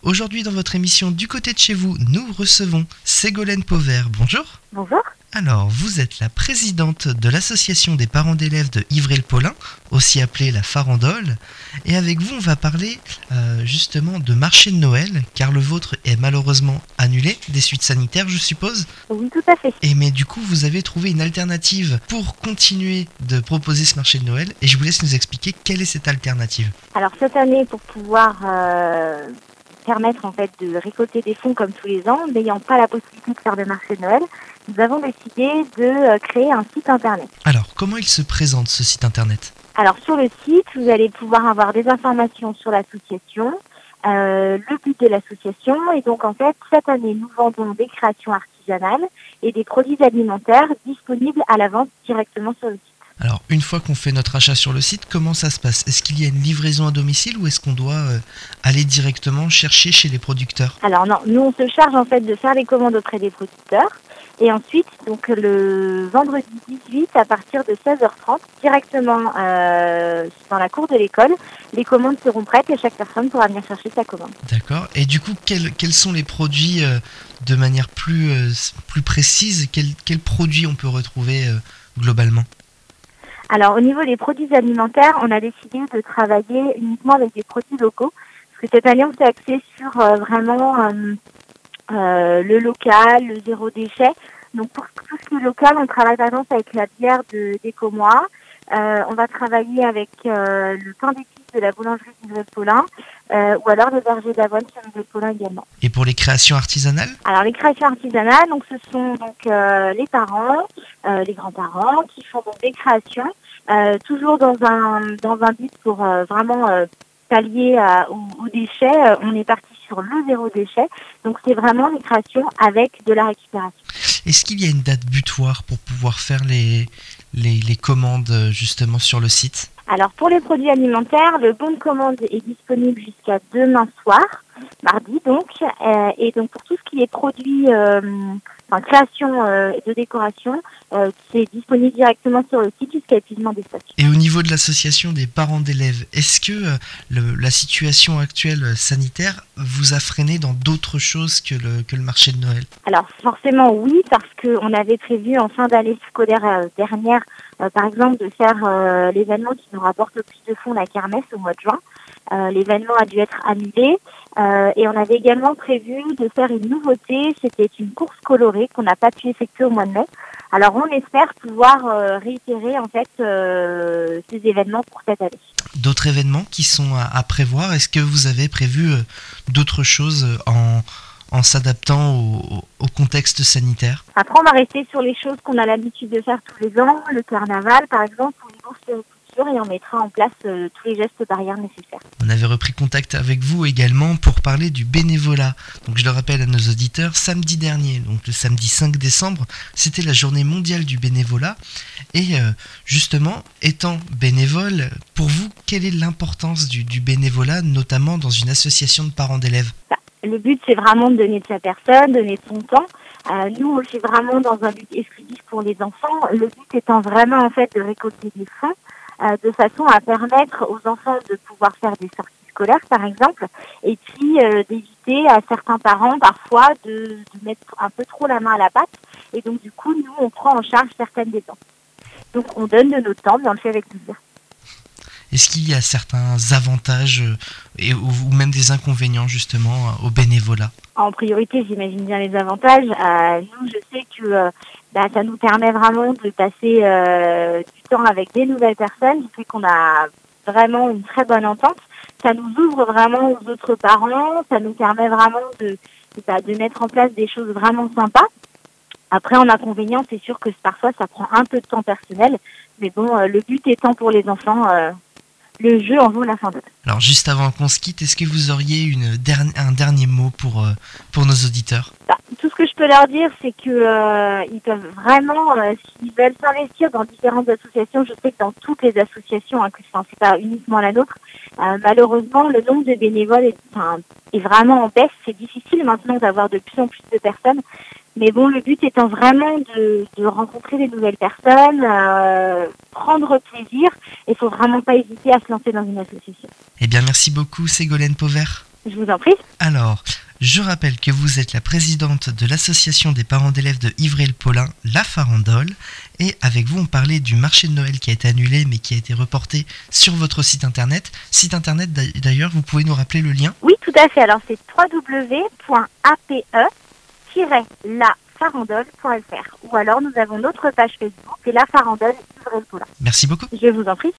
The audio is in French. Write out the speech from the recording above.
Aujourd'hui dans votre émission Du côté de chez vous, nous recevons Ségolène Pauvert. Bonjour. Bonjour. Alors, vous êtes la présidente de l'association des parents d'élèves de Ivry-le-Paulin, aussi appelée la Farandole. Et avec vous, on va parler justement de marché de Noël, car le vôtre est malheureusement annulé, des suites sanitaires je suppose. Oui, tout à fait. Mais du coup, vous avez trouvé une alternative pour continuer de proposer ce marché de Noël. Et je vous laisse nous expliquer quelle est cette alternative. Alors cette année, pour pouvoir permettre en fait de récolter des fonds comme tous les ans, n'ayant pas la possibilité de faire de marché de Noël, nous avons décidé de créer un site internet. Alors, comment il se présente ce site internet ? Alors sur le site, vous allez pouvoir avoir des informations sur l'association, le but de l'association, et donc en fait cette année nous vendons des créations artisanales et des produits alimentaires disponibles à la vente directement sur le site. Alors, une fois qu'on fait notre achat sur le site, comment ça se passe ? Est-ce qu'il y a une livraison à domicile ou est-ce qu'on doit aller directement chercher chez les producteurs ? Alors non, nous on se charge en fait de faire les commandes auprès des producteurs. Et ensuite, donc le vendredi 18 à partir de 16h30, directement dans la cour de l'école, les commandes seront prêtes et chaque personne pourra venir chercher sa commande. D'accord. Et du coup, quels sont les produits de manière plus précise ? Quels produits on peut retrouver globalement ? Alors au niveau des produits alimentaires, on a décidé de travailler uniquement avec des produits locaux. Parce que cette année, on s'est axé sur vraiment le local, le zéro déchet. Donc pour tout ce qui est local, on travaille par exemple avec la bière d'Écomois. On va travailler avec le pain d'épices de la boulangerie d'Ivry-le-Paulin ou alors le verger d'avoine sur Ivry-le-Paulin également. Et pour les créations artisanales ? Alors les créations artisanales, donc ce sont donc les parents, les grands-parents qui font donc des créations, toujours dans un but pour vraiment pallier aux déchets. On est parti sur le zéro déchet, donc c'est vraiment les créations avec de la récupération. Est-ce qu'il y a une date butoir pour pouvoir faire les commandes justement sur le site ? Alors pour les produits alimentaires, le bon de commande est disponible jusqu'à demain soir, mardi donc, et donc pour tout ce qui est produits, création de décoration, c'est disponible directement sur le site jusqu'à épuisement des stocks. Et au niveau de l'association des parents d'élèves, est-ce que la situation actuelle sanitaire vous a freiné dans d'autres choses que le marché de Noël ? Alors forcément oui, parce qu'on avait prévu en fin d'année scolaire dernière, par exemple, de faire l'événement qui nous rapporte le plus de fonds, la kermesse, au mois de juin. L'événement a dû être annulé et on avait également prévu de faire une nouveauté, c'était une course colorée qu'on n'a pas pu effectuer au mois de mai. Alors on espère pouvoir réitérer en fait ces événements pour cette année. D'autres événements qui sont à prévoir, est-ce que vous avez prévu d'autres choses en s'adaptant au contexte sanitaire ? Après, on va rester sur les choses qu'on a l'habitude de faire tous les ans, le carnaval par exemple, ou une bourse de culture, et on mettra en place tous les gestes barrières nécessaires. On avait repris contact avec vous également pour parler du bénévolat. Donc je le rappelle à nos auditeurs, samedi dernier, donc le samedi 5 décembre, c'était la journée mondiale du bénévolat. Et justement, étant bénévole, pour vous, quelle est l'importance du bénévolat, notamment dans une association de parents d'élèves ? Le but, c'est vraiment de donner de sa personne, donner de son temps. Nous, c'est vraiment dans un but exclusif pour les enfants. Le but étant vraiment, en fait, de récolter des fonds de façon à permettre aux enfants de pouvoir faire des sorties scolaires, par exemple, et puis d'éviter à certains parents, parfois, de mettre un peu trop la main à la pâte. Et donc, du coup, nous, on prend en charge certaines dépenses. Donc, on donne de notre temps, mais on le fait avec plaisir. Est-ce qu'il y a certains avantages ou même des inconvénients justement au bénévolat ? En priorité, j'imagine bien les avantages. Nous, je sais que ça nous permet vraiment de passer du temps avec des nouvelles personnes. Je sais qu'on a vraiment une très bonne entente. Ça nous ouvre vraiment aux autres parents. Ça nous permet vraiment de mettre en place des choses vraiment sympas. Après, en inconvénient, c'est sûr que parfois, ça prend un peu de temps personnel. Mais bon, le but étant pour les enfants... le jeu en vaut la chandelle. Alors juste avant qu'on se quitte, est-ce que vous auriez un dernier mot pour nos auditeurs ? Tout ce que je peux leur dire, c'est que ils peuvent vraiment, s'ils veulent s'investir dans différentes associations, je sais que dans toutes les associations, c'est pas uniquement la nôtre, malheureusement le nombre de bénévoles est vraiment en baisse. C'est difficile maintenant d'avoir de plus en plus de personnes. Mais bon, le but étant vraiment de rencontrer des nouvelles personnes, prendre plaisir. Il ne faut vraiment pas hésiter à se lancer dans une association. Eh bien, merci beaucoup, Ségolène Pauvert. Je vous en prie. Alors, je rappelle que vous êtes la présidente de l'association des parents d'élèves de Ivry-le-Paulin, la Farandole. Et avec vous, on parlait du marché de Noël qui a été annulé, mais qui a été reporté sur votre site internet. Site internet, d'ailleurs, vous pouvez nous rappeler le lien ? Oui, tout à fait. Alors, c'est www.ape-lafarandole.fr. Ou alors, nous avons notre page Facebook, c'est La Farandole Ivry-le-Paulin. Merci beaucoup. Je vous en prie.